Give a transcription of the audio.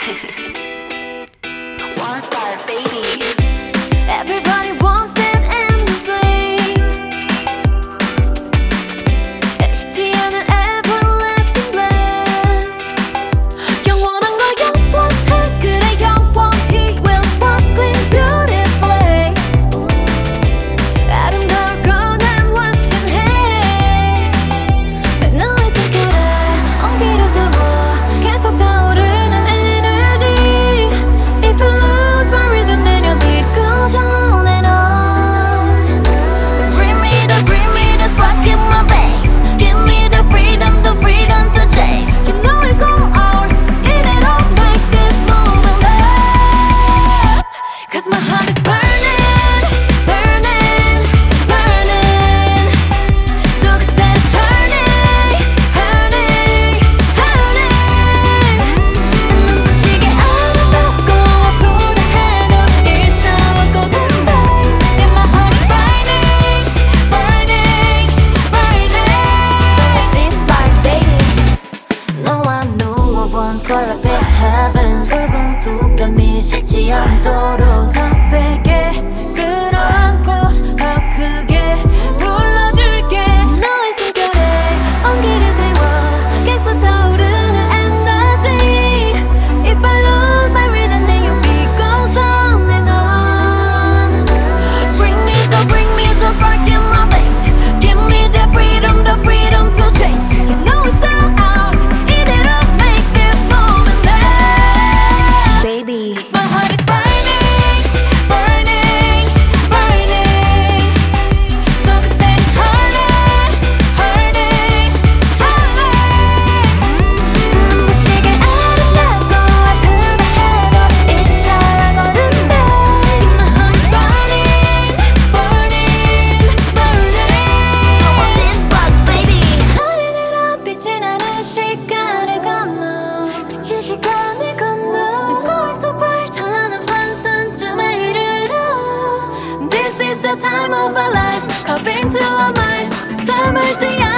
Once fire, baby. Everybody wants that endlessly. 쉽지 않은 everlasting bliss. 영원한 거 영원해. 그래 영원히 will sparkling beautifully. 아름다울 거난 확신해. 너의 숨결에 온기를 담아 계속 타오르는 energy. If you lose my rhythm then your beat goes on and on. Bring me the spark in my veins. Give me the freedom to chase. You know it's all ours. 이대로 make this moment last. 'Cause my heart is burning, burning, burning. So 그대로 hurting, hurting, hurting. 눈부시게 아름답고 아프다 해도 it's all a golden days. And my heart is burning, burning, burning. It's this spark, baby. 너와 누워본 콜라빛 heaven. 붉은 두 뺨이 식지 않도록 더 세게 끌어안고 더 크게 불러줄게. 너의 숨결에 온기를 태워 계속 타오르는 energy. If I lose my rhythm then your beat goes on and on. Bring me the spark in my veins. Give me the freedom to chase. You know it's all ours. 이대로 make this moment last. Baby, 'cause my heart is burning, burning, burning. So 그대로 hurting, hurting, hurting. 눈부시게 아름답고 아프다 해도 it's all a golden days. My heart is burning, burning, burning. So what's this spark, baby? 어린이로 빛이 나는 시간을 건너. 빛이 시간을 건너. 거울 속 찬란한 환상쯤에 이르러. This is the time of our lives. Carving to our minds. 잠을 지어